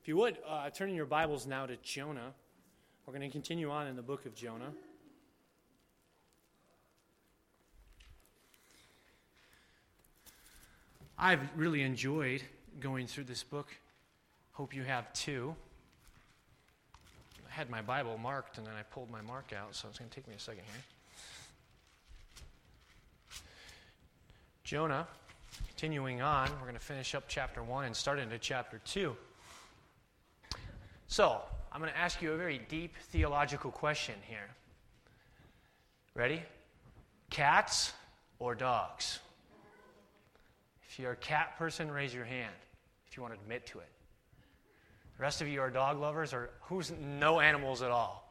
If you would, turn in your Bibles now to Jonah. We're going to continue on in the book of Jonah. I've really enjoyed going through this book. Hope you have too. I had my Bible marked and then I pulled my mark out, so it's going to take me a second here. Jonah, continuing on, we're going to finish up chapter 1 and start into chapter 2. So, I'm going to ask you a very deep theological question here. Ready? Cats or dogs? If you're a cat person, raise your hand if you want to admit to it. The rest of you are dog lovers, or who's no animals at all?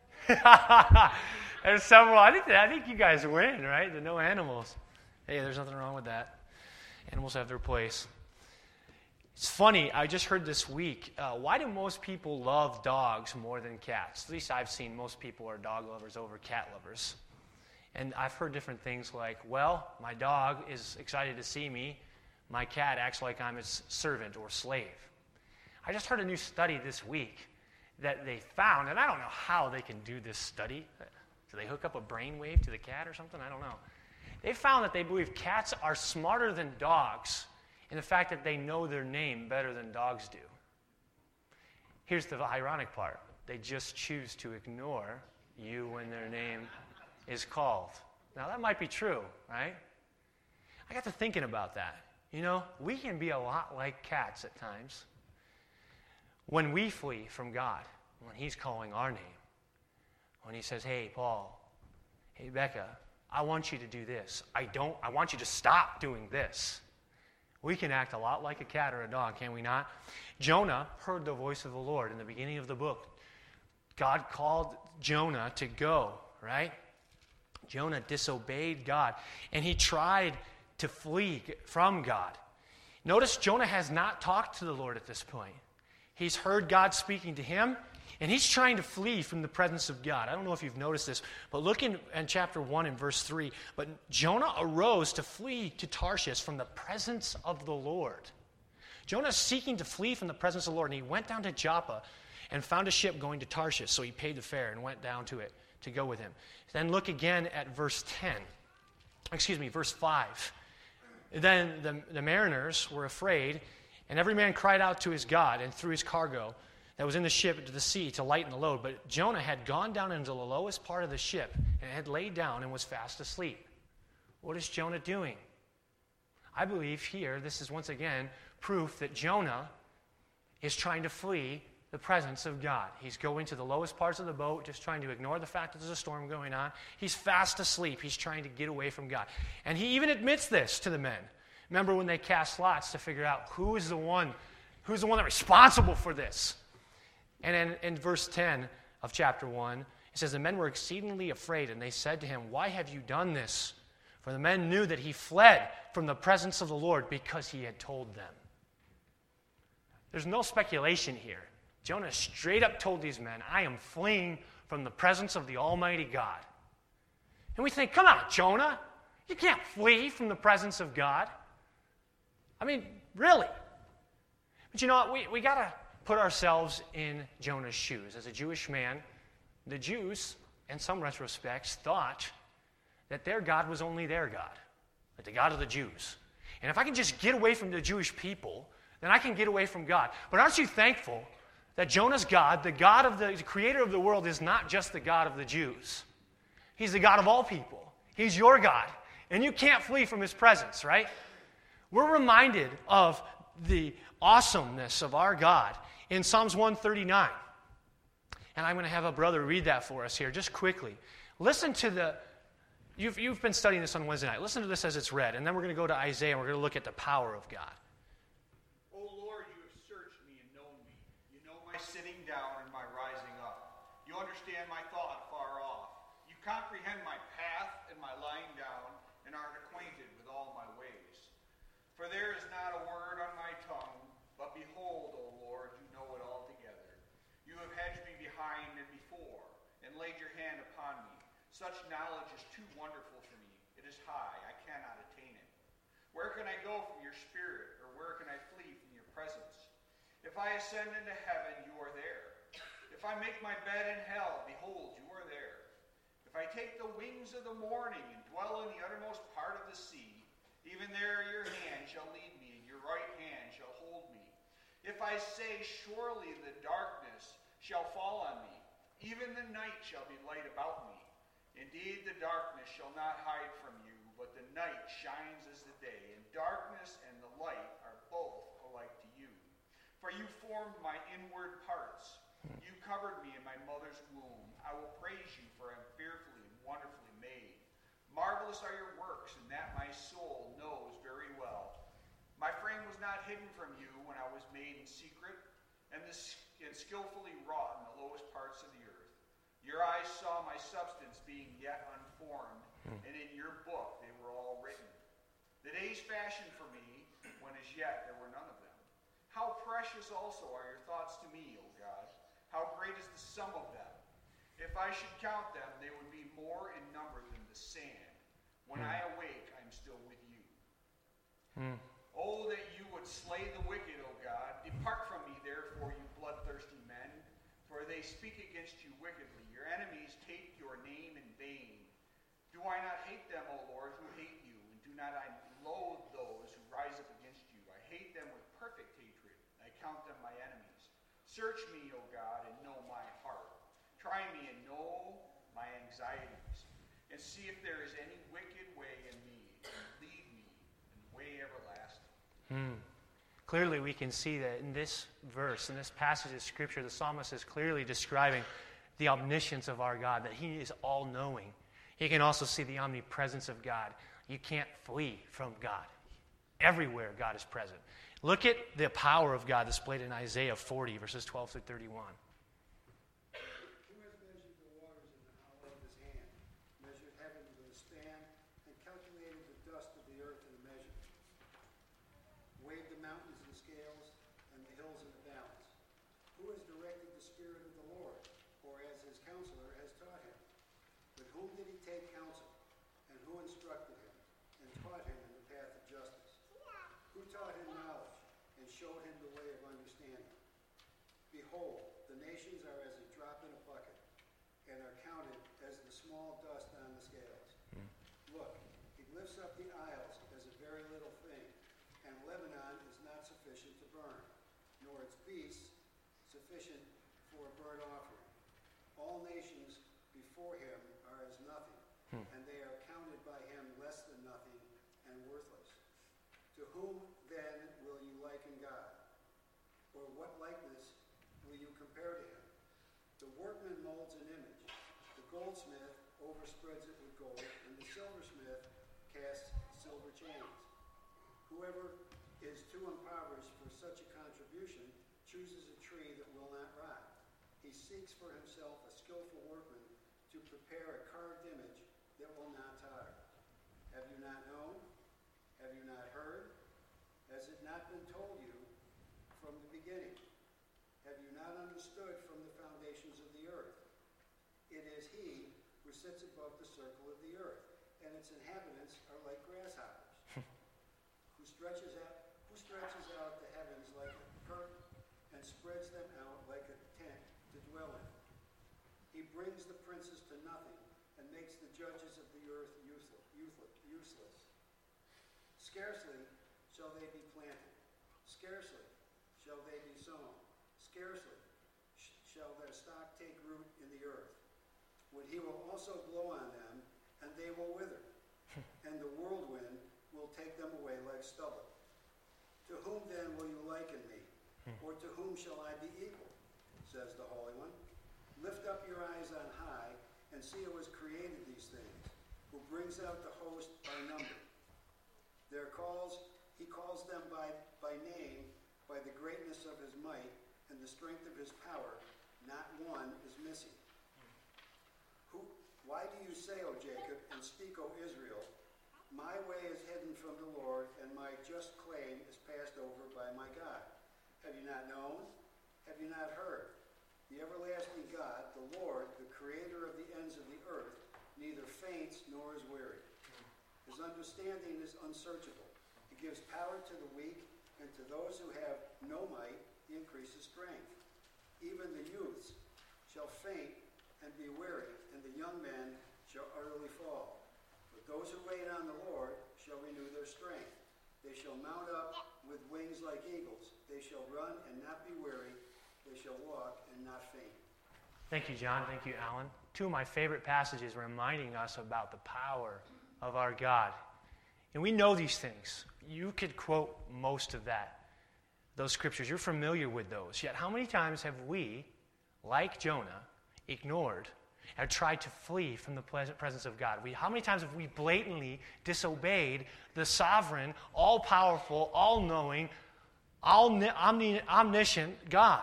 There's several. I think you guys win, right? The no animals. Hey, there's nothing wrong with that. Animals have their place. It's funny, I just heard this week, why do most people love dogs more than cats? At least I've seen most people are dog lovers over cat lovers. And I've heard different things like, well, my dog is excited to see me. My cat acts like I'm his servant or slave. I just heard a new study this week that they found, and I don't know how they can do this study. Do they hook up a brainwave to the cat or something? I don't know. They found that they believe cats are smarter than dogs in the fact that they know their name better than dogs do. Here's the ironic part. They just choose to ignore you when their name is called. Now, that might be true, right? I got to thinking about that. You know, we can be a lot like cats at times. When we flee from God, when He's calling our name, when He says, hey, Paul, hey, Becca, I want you to do this. I want you to stop doing this. We can act a lot like a cat or a dog, can we not? Jonah heard the voice of the Lord in the beginning of the book. God called Jonah to go, right? Jonah disobeyed God, and he tried to flee from God. Notice Jonah has not talked to the Lord at this point. He's heard God speaking to him, and he's trying to flee from the presence of God. I don't know if you've noticed this, but look in chapter 1 and verse 3. But Jonah arose to flee to Tarshish from the presence of the Lord. Jonah's seeking to flee from the presence of the Lord, and he went down to Joppa and found a ship going to Tarshish. So he paid the fare and went down to it to go with him. Then look again at verse 5. Then the mariners were afraid, and every man cried out to his God and threw his cargo that was in the ship into the sea to lighten the load. But Jonah had gone down into the lowest part of the ship and had laid down and was fast asleep. What is Jonah doing? I believe here this is once again proof that Jonah is trying to flee the presence of God. He's going to the lowest parts of the boat, just trying to ignore the fact that there's a storm going on. He's fast asleep. He's trying to get away from God. And he even admits this to the men. Remember when they cast lots to figure out who's the one that's responsible for this? And in verse 10 of chapter 1, it says, the men were exceedingly afraid, and they said to him, why have you done this? For the men knew that he fled from the presence of the Lord because he had told them. There's no speculation here. Jonah straight up told these men, I am fleeing from the presence of the Almighty God. And we think, come on, Jonah, you can't flee from the presence of God. I mean, really. But you know what, we got to put ourselves in Jonah's shoes. As a Jewish man, the Jews, in some retrospects, thought that their God was only their God, like the God of the Jews. And if I can just get away from the Jewish people, then I can get away from God. But aren't you thankful that Jonah's God, the God of the creator of the world, is not just the God of the Jews? He's the God of all people. He's your God. And you can't flee from His presence, right? We're reminded of the awesomeness of our God in Psalms 139. And I'm going to have a brother read that for us here just quickly. Listen to you've been studying this on Wednesday night. Listen to this as it's read, and then we're going to go to Isaiah, and we're going to look at the power of God. O Lord, you have searched me and known me. You know my sitting down and my rising up. You understand my thought far off. You comprehend my path and my lying down, and are acquainted with all my ways. For there is not a word on my tongue, but behold, O Lord, you know it altogether. You have hedged me behind and before, and laid your hand upon me. Such knowledge is too wonderful for me. It is high, I cannot attain it. Where can I go from your spirit, or where can I flee from your presence? If If I ascend into heaven, you are there. If I make my bed in hell, behold, you are there. If I take the wings of the morning and dwell in the uttermost part of the sea, even there your hand shall lead me, and your right hand shall hold me. If I say, surely the darkness shall fall on me, even the night shall be light about me. Indeed, the darkness shall not hide from you, but the night shines as the day, and darkness and the light are both alike to you. For you formed my inward parts. You covered me in my mother's womb. I will praise you, for I am fearfully and wonderfully made. Marvelous are your works, and that my soul knows very well. My frame was not hidden from you when I was made in secret, and skillfully wrought in the lowest parts of the earth. Your eyes saw my substance being yet unformed, and in your book they were all written. The days fashioned for me, when as yet there were none of them. How precious also are your thoughts to me, O God. How great is the sum of them. If I should count them, they would be more in number than the sand. When I awake, I am still with you. Oh, that you would slay the wicked, O God. Depart from me, therefore, you bloodthirsty men, for they speak against you wickedly. Your enemies take your name in vain. Do I not hate them, O Lord, who hate you? And do not I loathe those who rise up against you? I hate them with perfect hatred. I count them my enemies. Search me, O God, and know my heart. Try me and know my anxieties. And see if there is any wicked way in me. And lead me in the way everlasting. Clearly, we can see that in this verse, in this passage of Scripture, the psalmist is clearly describing the omniscience of our God, that He is all-knowing. He can also see the omnipresence of God. You can't flee from God. Everywhere God is present. Look at the power of God displayed in Isaiah 40, verses 12 through 31. Who has measured the waters in the hollow of his hand, measured heaven with a span, and calculated the dust of the earth in a measure? Weighed the mountains in scales, and the hills in a balance. Who has directed the Spirit of the Lord, or as his counselor has taught him? With whom did he take counsel, and who instructed him, and taught him in the path of justice? Who taught him knowledge, and showed him the way of understanding? Behold, the nations are as a drop in a bucket, and are counted as the small dust on the scales. Look, he lifts up the isles as a very little thing, and Lebanon is not sufficient to burn, nor its beasts sufficient for a burnt offering. All nations before him are as nothing, and they are counted by him less than nothing and worthless. To whom then will you liken God? Or what likeness will you compare to him? The workman molds an image. The goldsmith overspreads it with gold, and the silversmith casts silver chains. Whoever is too impoverished for such a contribution chooses a tree that will not rot. He seeks for himself a skillful workman to prepare a carved image that will not tire. Have you not known? Have you not heard? Has it not been told you from the beginning? Have you not understood from the foundations of the earth? It is he who sits above the circle of the earth, and its inhabitants are like grasshoppers. Who stretches out the heavens like a curtain, and spreads them out like a tent to dwell in. He brings the princes to nothing, and makes the judges of the earth useless. Scarcely shall they be planted. Scarcely shall they be sown. Scarcely shall their stock take root in the earth. When he will also blow on them, and they will wither, and the whirlwind will take them away like stubble. To whom then will you liken me? Or to whom shall I be equal? Says the Holy One. Lift up your eyes on high, and see who has created these things, who brings out the host by number. He calls them by name, by the greatness of his might, and the strength of his power. Not one is missing. Why do you say, O Jacob, and speak, O Israel, my way is hidden from the Lord, and my just claim is passed over by my God? Have you not known? Have you not heard? The everlasting God, the Lord, the creator of the ends of the earth, neither faints nor is weary. His understanding is unsearchable. He gives power to the weak, and to those who have no might, he increases increases strength. Even the youths shall faint and be weary, and the young men shall utterly fall. But those who wait on the Lord shall renew their strength. They shall mount up with wings like eagles. They shall run and not be weary. They shall walk and not faint. Thank you, John. Thank you, Alan. Two of my favorite passages reminding us about the power of our God. And we know these things. You could quote most of those scriptures. You're familiar with those. Yet how many times have we, like Jonah, ignored and tried to flee from the presence of God? How many times have we blatantly disobeyed the sovereign, all-powerful, all-knowing, omniscient God?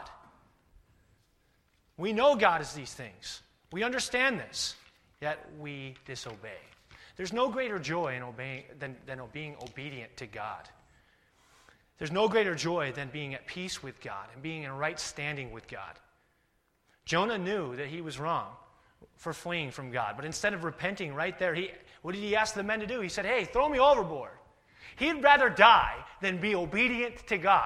We know God is these things. We understand this, yet we disobey. There's no greater joy in obeying than being obedient to God. There's no greater joy than being at peace with God and being in right standing with God. Jonah knew that he was wrong for fleeing from God, but instead of repenting right there, what did he ask the men to do? He said, hey, throw me overboard. He'd rather die than be obedient to God.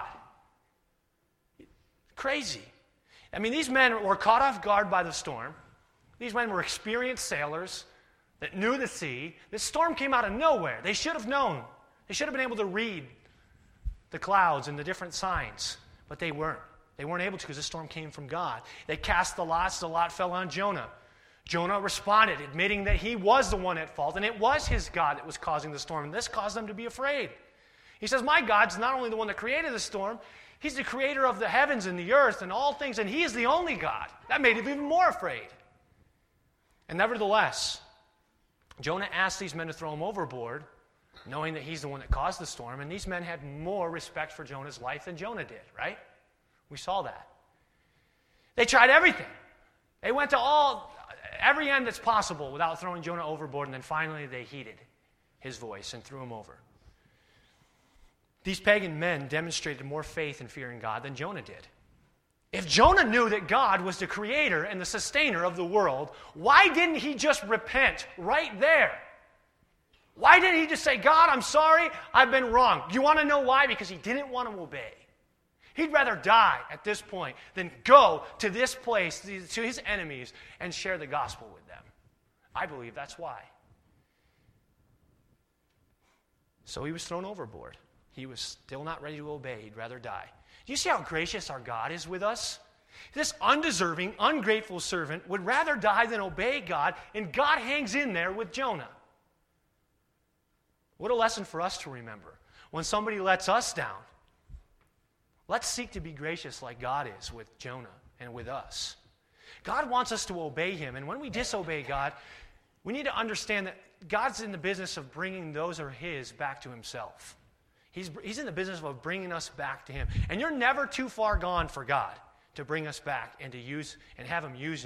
Crazy. I mean, these men were caught off guard by the storm. These men were experienced sailors that knew the sea. This storm came out of nowhere. They should have known. They should have been able to read the clouds and the different signs, but they weren't. They weren't able to because the storm came from God. They cast the lots. The lot fell on Jonah. Jonah responded, admitting that he was the one at fault, and it was his God that was causing the storm, and this caused them to be afraid. He says, my God's not only the one that created the storm, he's the creator of the heavens and the earth and all things, and he is the only God. That made him even more afraid. And nevertheless, Jonah asked these men to throw him overboard, knowing that he's the one that caused the storm, and these men had more respect for Jonah's life than Jonah did, right? We saw that. They tried everything. They went to every end that's possible without throwing Jonah overboard, and then finally they heeded his voice and threw him over. These pagan men demonstrated more faith and fear in God than Jonah did. If Jonah knew that God was the creator and the sustainer of the world, why didn't he just repent right there? Why didn't he just say, God, I'm sorry, I've been wrong? Do you want to know why? Because he didn't want to obey. He'd rather die at this point than go to this place, to his enemies, and share the gospel with them. I believe that's why. So he was thrown overboard. He was still not ready to obey. He'd rather die. Do you see how gracious our God is with us? This undeserving, ungrateful servant would rather die than obey God, and God hangs in there with Jonah. What a lesson for us to remember. When somebody lets us down, let's seek to be gracious like God is with Jonah and with us. God wants us to obey him, and when we disobey God, we need to understand that God's in the business of bringing those who are his back to himself. He's in the business of bringing us back to him. And you're never too far gone for God to bring us back and to use and have him use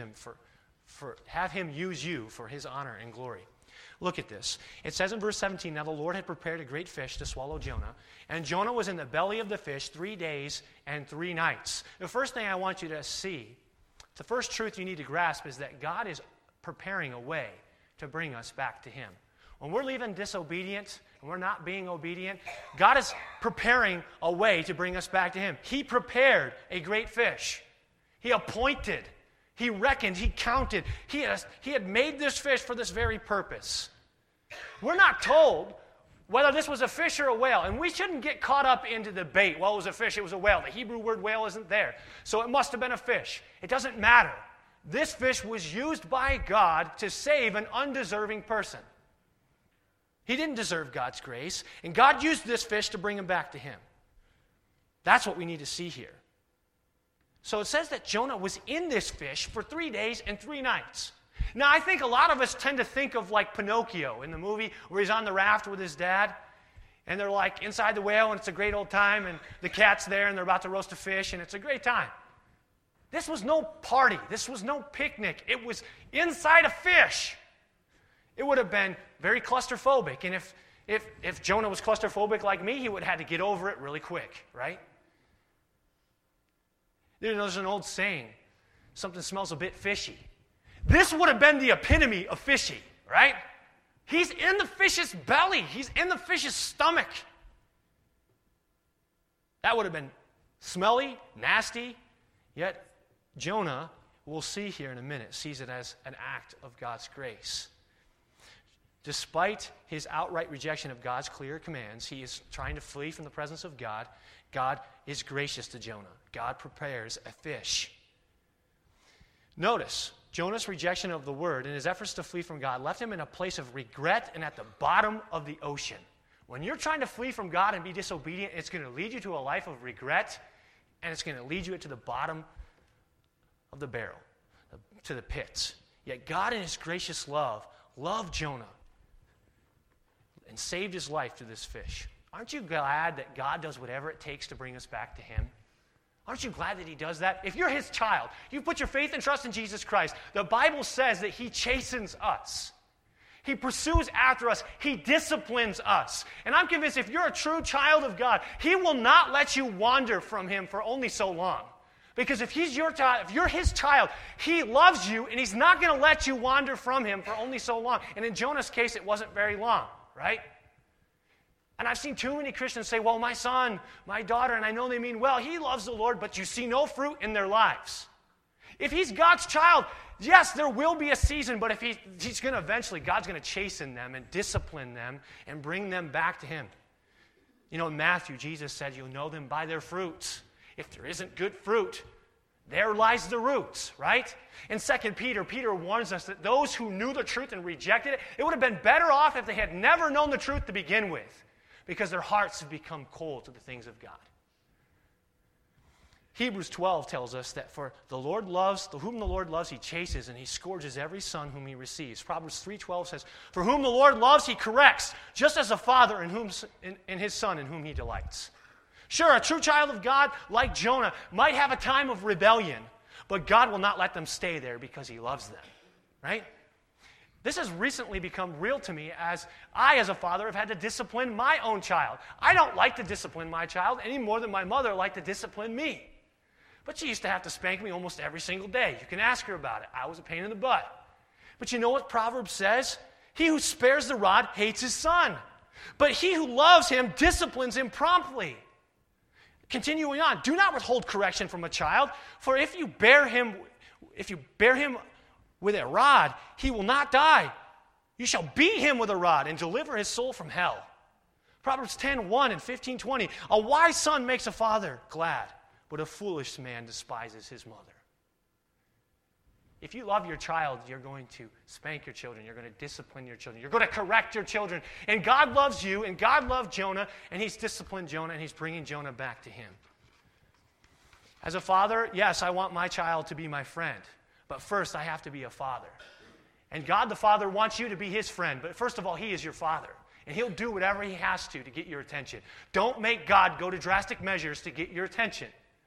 you for his honor and glory. Look at this. It says in verse 17, now the Lord had prepared a great fish to swallow Jonah, and Jonah was in the belly of the fish 3 days and 3 nights. The first thing I want you to see, the first truth you need to grasp is that God is preparing a way to bring us back to him. When we're leaving disobedient and we're not being obedient, God is preparing a way to bring us back to him. He prepared a great fish. He appointed, he reckoned, he counted. He had made this fish for this very purpose. We're not told whether this was a fish or a whale, and we shouldn't get caught up into the debate. Well, it was a fish, it was a whale. The Hebrew word whale isn't there, so it must have been a fish. It doesn't matter. This fish was used by God to save an undeserving person. He didn't deserve God's grace, and God used this fish to bring him back to him. That's what we need to see here. So it says that Jonah was in this fish for 3 days and 3 nights. Now, I think a lot of us tend to think of like Pinocchio in the movie where he's on the raft with his dad, and they're like inside the whale, and it's a great old time, and the cat's there, and they're about to roast a fish, and it's a great time. This was no party. This was no picnic. It was inside a fish. It would have been very claustrophobic, and if Jonah was claustrophobic like me, he would have had to get over it really quick, right? There's an old saying, something smells a bit fishy. This would have been the epitome of fishy, right? He's in the fish's belly. He's in the fish's stomach. That would have been Smelly, nasty, yet Jonah, we'll see here in a minute, sees it as an act of God's grace. Despite his outright rejection of God's clear commands, he is trying to flee from the presence of God. God is gracious to Jonah. God prepares a fish. Notice, Jonah's rejection of the word and his efforts to flee from God left him in a place of regret and at the bottom of the ocean. When you're trying to flee from God and be disobedient, it's going to lead you to a life of regret, and it's going to lead you to the bottom of the barrel, to the pits. Yet God in his gracious love loved Jonah and saved his life through this fish. Aren't you glad that God does whatever it takes to bring us back to him? Aren't you glad that he does that? If you're his child, you put your faith and trust in Jesus Christ, the Bible says that he chastens us. He pursues after us. He disciplines us. And I'm convinced if you're a true child of God, he will not let you wander from him for only so long. Because if he's your child, if you're his child, he loves you, and he's not going to let you wander from him for only so long. And in Jonah's case, it wasn't very long, right? And I've seen too many Christians say, well, my son, my daughter, and I know they mean well, he loves the Lord, but you see no fruit in their lives. If he's God's child, yes, there will be a season, but if he's going to eventually, God's going to chasten them and discipline them and bring them back to him. You know, in Matthew, Jesus said, you'll know them by their fruits. If there isn't good fruit, there lies the roots, right? In 2 Peter, Peter warns us that those who knew the truth and rejected it, it would have been better off if they had never known the truth to begin with, because their hearts have become cold to the things of God. Hebrews 12 tells us that for the Lord loves, whom the Lord loves, he chases, and he scourges every son whom he receives. Proverbs 3:12 says, for whom the Lord loves, he corrects, just as a father in his son in whom he delights. Sure, a true child of God, like Jonah, might have a time of rebellion, but God will not let them stay there because he loves them, right? This has recently become real to me as I, as a father, have had to discipline my own child. I don't like to discipline my child any more than my mother liked to discipline me. But she used to have to spank me almost every single day. You can ask her about it. I was a pain in the butt. But you know what Proverbs says? He who spares the rod hates his son, but he who loves him disciplines him promptly. Continuing on, do not withhold correction from a child, for if you bear him with a rod, he will not die. You shall beat him with a rod and deliver his soul from hell. Proverbs 10:1 and 15:20. A wise son makes a father glad, but a foolish man despises his mother. If you love your child, you're going to spank your children. You're going to discipline your children. You're going to correct your children. And God loves you, and God loved Jonah, and he's disciplined Jonah, and he's bringing Jonah back to him. As a father, yes, I want my child to be my friend. But first, I have to be a father. And God the Father wants you to be his friend. But first of all, he is your father. And he'll do whatever he has to get your attention. Don't make God go to drastic measures to get your attention,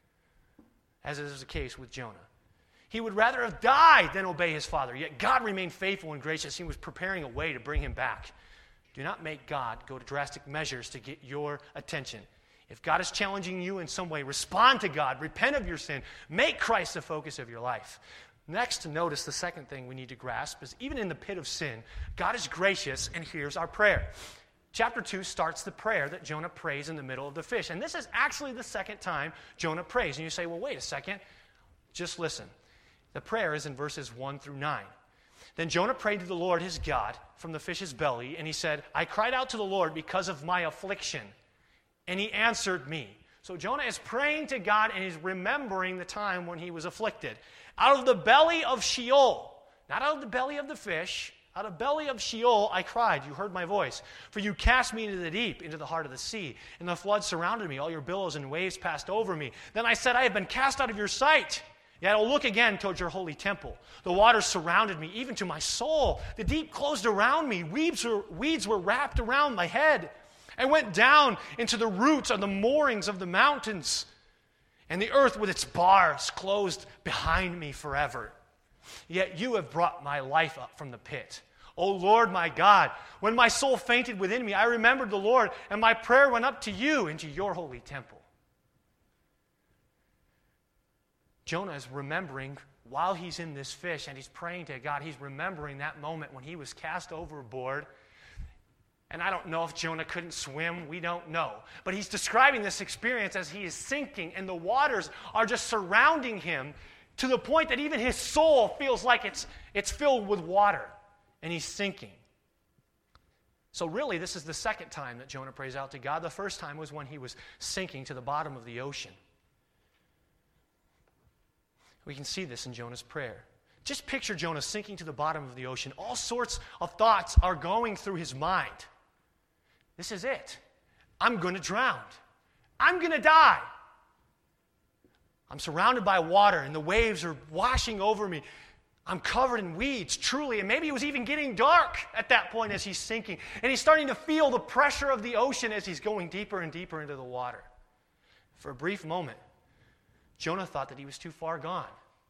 as is the case with Jonah. He would rather have died than obey his father. Yet God remained faithful and gracious. He was preparing a way to bring him back. Do not make God go to drastic measures to get your attention. If God is challenging you in some way, respond to God. Repent of your sin. Make Christ the focus of your life. Next, notice the second thing we need to grasp is even in the pit of sin, God is gracious and hears our prayer. Chapter 2 starts the prayer that Jonah prays in the middle of the fish. And this is actually the second time Jonah prays. And you say, well, wait a second. Just listen. The prayer is in verses 1 through 9. Then Jonah prayed to the Lord his God from the fish's belly, and he said, I cried out to the Lord because of my affliction, and he answered me. So Jonah is praying to God, and he's remembering the time when he was afflicted. Out of the belly of Sheol, not out of the belly of the fish, out of the belly of Sheol I cried, you heard my voice. For you cast me into the deep, into the heart of the sea, and the flood surrounded me, all your billows and waves passed over me. Then I said, I have been cast out of your sight. Yet I'll look again towards your holy temple. The waters surrounded me, even to my soul. The deep closed around me. Weeds were wrapped around my head. I went down into the roots of the moorings of the mountains. And the earth with its bars closed behind me forever. Yet you have brought my life up from the pit. O Lord my God, when my soul fainted within me, I remembered the Lord, and my prayer went up to you into your holy temple. Jonah is remembering while he's in this fish and he's praying to God, he's remembering that moment when he was cast overboard And I don't know if Jonah couldn't swim. We don't know. But he's describing this experience as he is sinking, and the waters are just surrounding him to the point that even his soul feels like it's filled with water, and he's sinking. So really, this is the second time that Jonah prays out to God. The first time was when he was sinking to the bottom of the ocean. We can see this in Jonah's prayer. Just picture Jonah sinking to the bottom of the ocean. All sorts of thoughts are going through his mind. This is it. I'm going to drown. I'm going to die. I'm surrounded by water, and the waves are washing over me. I'm covered in weeds, truly. And maybe it was even getting dark at that point as he's sinking. And he's starting to feel the pressure of the ocean as he's going deeper and deeper into the water. For a brief moment, Jonah thought that he was too far gone.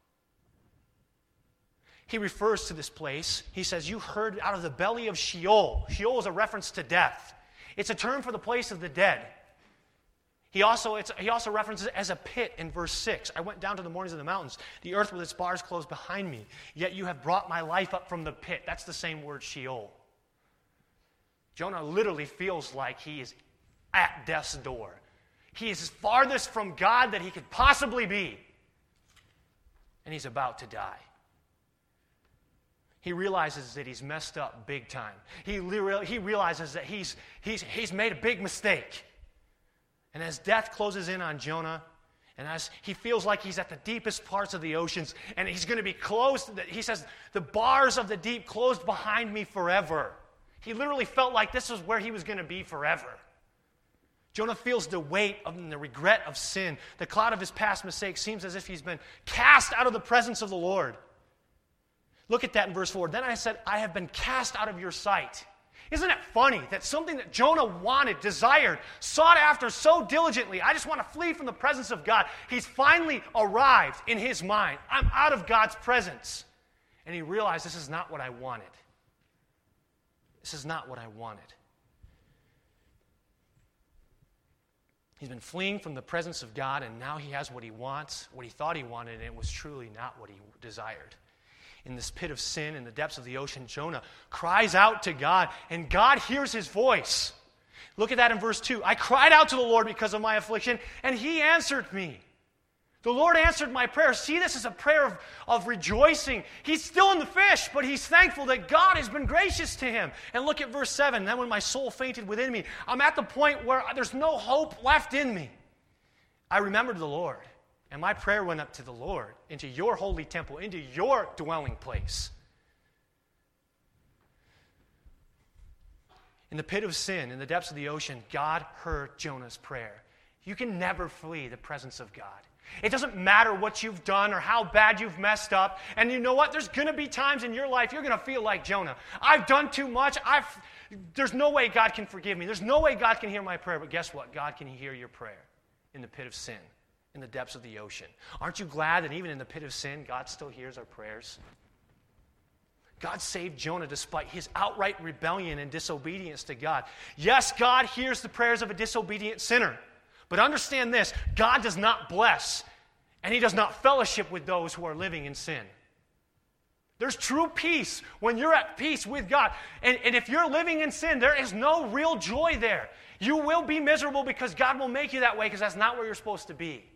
He refers to this place. He says, you heard out of the belly of Sheol. Sheol is a reference to death. It's a term for the place of the dead. He also references it as a pit in verse 6. I went down to the mournings of the mountains, the earth with its bars closed behind me. Yet you have brought my life up from the pit. That's the same word, Sheol. Jonah literally feels like he is at death's door. He is as farthest from God that he could possibly be. And he's about to die. He realizes that he's messed up big time. He realizes that he's made a big mistake. And as death closes in on Jonah, and as he feels like he's at the deepest parts of the oceans, and he's going to be closed, he says, the bars of the deep closed behind me forever. He literally felt like this was where he was going to be forever. Jonah feels the weight and the regret of sin. The cloud of his past mistakes seems as if he's been cast out of the presence of the Lord. Look at that in verse 4. Then I said, I have been cast out of your sight. Isn't it funny that something that Jonah wanted, desired, sought after so diligently, I just want to flee from the presence of God, he's finally arrived in his mind. I'm out of God's presence. And he realized this is not what I wanted. This is not what I wanted. He's been fleeing from the presence of God, and now he has what he wants, what he thought he wanted, and it was truly not what he desired. In this pit of sin, in the depths of the ocean, Jonah cries out to God, and God hears his voice. Look at that in verse 2. I cried out to the Lord because of my affliction, and he answered me. The Lord answered my prayer. See, this is a prayer of rejoicing. He's still in the fish, but he's thankful that God has been gracious to him. And look at verse 7. Then when my soul fainted within me, I'm at the point where there's no hope left in me. I remembered the Lord. And my prayer went up to the Lord, into your holy temple, into your dwelling place. In the pit of sin, in the depths of the ocean, God heard Jonah's prayer. You can never flee the presence of God. It doesn't matter what you've done or how bad you've messed up. And you know what? There's going to be times in your life you're going to feel like Jonah. I've done too much. There's no way God can forgive me. There's no way God can hear my prayer. But guess what? God can hear your prayer in the pit of sin, in the depths of the ocean. Aren't you glad that even in the pit of sin, God still hears our prayers? God saved Jonah despite his outright rebellion and disobedience to God. Yes, God hears the prayers of a disobedient sinner. But understand this, God does not bless, and he does not fellowship with those who are living in sin. There's true peace when you're at peace with God. And if you're living in sin, there is no real joy there. You will be miserable because God will make you that way because that's not where you're supposed to be.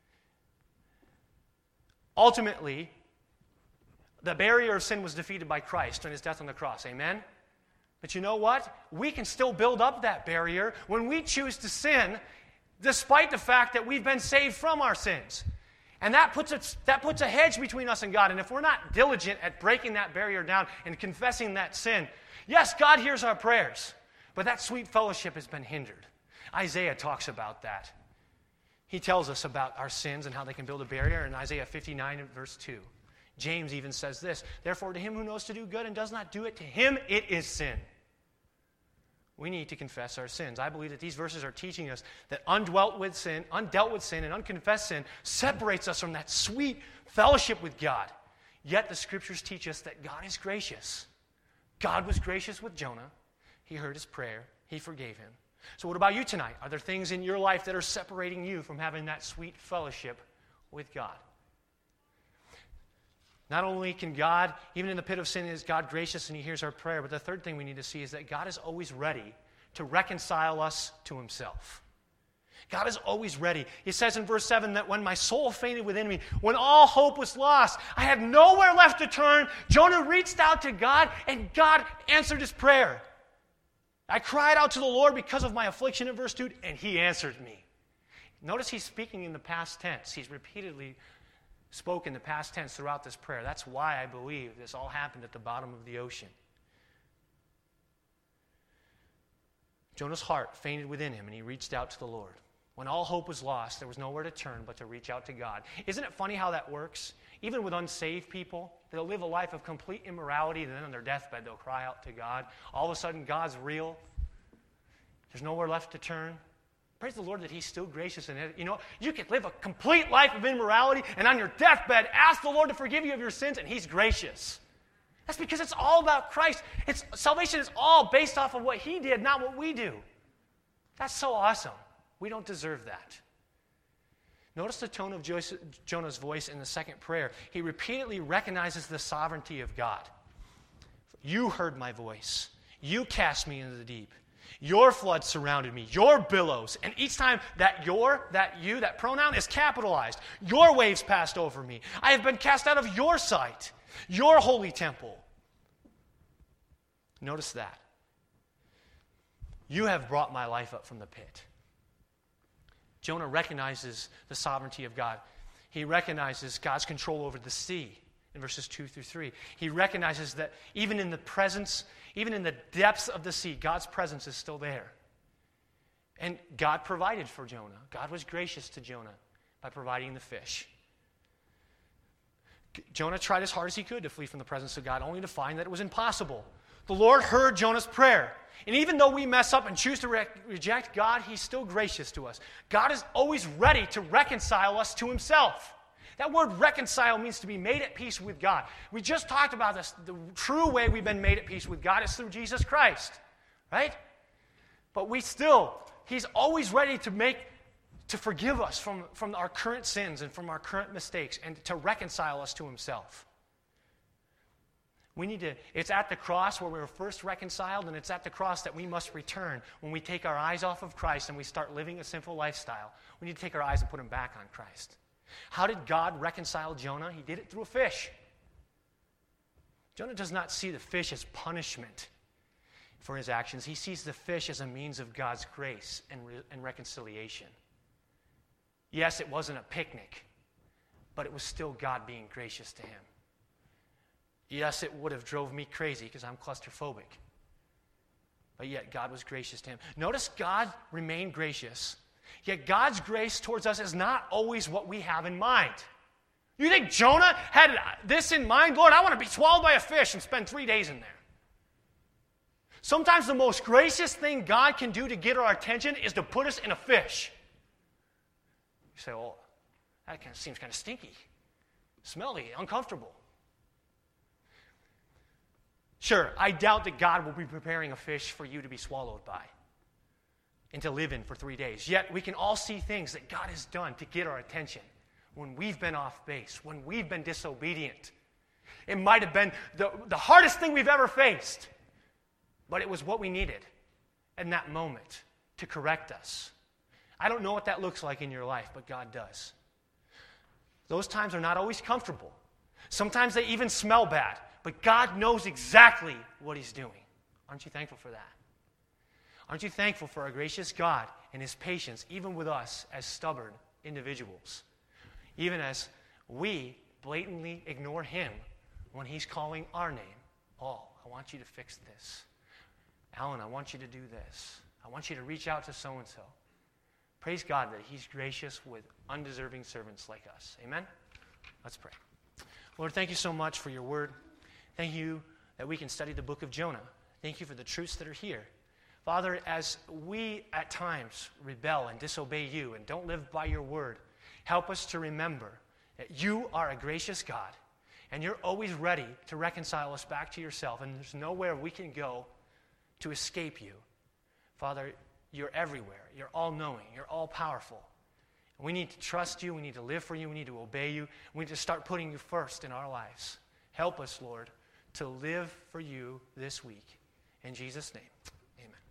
Ultimately, the barrier of sin was defeated by Christ on his death on the cross. Amen? But you know what? We can still build up that barrier when we choose to sin, despite the fact that we've been saved from our sins. And that puts a hedge between us and God. And if we're not diligent at breaking that barrier down and confessing that sin, yes, God hears our prayers, but that sweet fellowship has been hindered. Isaiah talks about that. He tells us about our sins and how they can build a barrier in Isaiah 59 and verse 2. James even says this, therefore to him who knows to do good and does not do it, to him it is sin. We need to confess our sins. I believe that these verses are teaching us that undealt with sin and unconfessed sin separates us from that sweet fellowship with God. Yet the scriptures teach us that God is gracious. God was gracious with Jonah. He heard his prayer. He forgave him. So what about you tonight? Are there things in your life that are separating you from having that sweet fellowship with God? Not only can God, even in the pit of sin, is God gracious and he hears our prayer, but the third thing we need to see is that God is always ready to reconcile us to himself. God is always ready. He says in verse 7 that when my soul fainted within me, when all hope was lost, I had nowhere left to turn, Jonah reached out to God, and God answered his prayer. I cried out to the Lord because of my affliction in verse 2, and he answered me. Notice he's speaking in the past tense. He's repeatedly spoken in the past tense throughout this prayer. That's why I believe this all happened at the bottom of the ocean. Jonah's heart fainted within him, and he reached out to the Lord. When all hope was lost, there was nowhere to turn but to reach out to God. Isn't it funny how that works? Even with unsaved people, they'll live a life of complete immorality, and then on their deathbed, they'll cry out to God. All of a sudden, God's real. There's nowhere left to turn. Praise the Lord that he's still gracious. And you can live a complete life of immorality, and on your deathbed, ask the Lord to forgive you of your sins, and he's gracious. That's because it's all about Christ. Salvation is all based off of what he did, not what we do. That's so awesome. We don't deserve that. Notice the tone of Jonah's voice in the second prayer. He repeatedly recognizes the sovereignty of God. You heard my voice. You cast me into the deep. Your flood surrounded me. Your billows. And each time that that pronoun is capitalized. Your waves passed over me. I have been cast out of your sight. Your holy temple. Notice that. You have brought my life up from the pit. Jonah recognizes the sovereignty of God. He recognizes God's control over the sea in verses 2 through 3. He recognizes that even in the depths of the sea, God's presence is still there. And God provided for Jonah. God was gracious to Jonah by providing the fish. Jonah tried as hard as he could to flee from the presence of God, only to find that it was impossible. The Lord heard Jonah's prayer. And even though we mess up and choose to reject God, he's still gracious to us. God is always ready to reconcile us to himself. That word reconcile means to be made at peace with God. We just talked about this. The true way we've been made at peace with God is through Jesus Christ. Right? But he's always ready to forgive us from our current sins and from our current mistakes and to reconcile us to himself. It's at the cross where we were first reconciled, and it's at the cross that we must return when we take our eyes off of Christ and we start living a sinful lifestyle. We need to take our eyes and put them back on Christ. How did God reconcile Jonah? He did it through a fish. Jonah does not see the fish as punishment for his actions. He sees the fish as a means of God's grace and reconciliation. Yes, it wasn't a picnic, but it was still God being gracious to him. Yes, it would have drove me crazy because I'm claustrophobic. But yet God was gracious to him. Notice God remained gracious. Yet God's grace towards us is not always what we have in mind. You think Jonah had this in mind? Lord, I want to be swallowed by a fish and spend 3 days in there. Sometimes the most gracious thing God can do to get our attention is to put us in a fish. You say, oh, that seems kind of stinky, smelly, uncomfortable. Sure, I doubt that God will be preparing a fish for you to be swallowed by and to live in for 3 days. Yet we can all see things that God has done to get our attention when we've been off base, when we've been disobedient. It might have been the hardest thing we've ever faced, but it was what we needed in that moment to correct us. I don't know what that looks like in your life, but God does. Those times are not always comfortable. Sometimes they even smell bad. But God knows exactly what he's doing. Aren't you thankful for that? Aren't you thankful for our gracious God and his patience, even with us as stubborn individuals? Even as we blatantly ignore him when he's calling our name. Paul, I want you to fix this. Alan, I want you to do this. I want you to reach out to so-and-so. Praise God that he's gracious with undeserving servants like us. Amen? Let's pray. Lord, thank you so much for your word. Thank you that we can study the book of Jonah. Thank you for the truths that are here. Father, as we at times rebel and disobey you and don't live by your word, help us to remember that you are a gracious God and you're always ready to reconcile us back to yourself, and there's nowhere we can go to escape you. Father, you're everywhere. You're all-knowing. You're all-powerful. We need to trust you. We need to live for you. We need to obey you. We need to start putting you first in our lives. Help us, Lord, to live for you this week. In Jesus' name.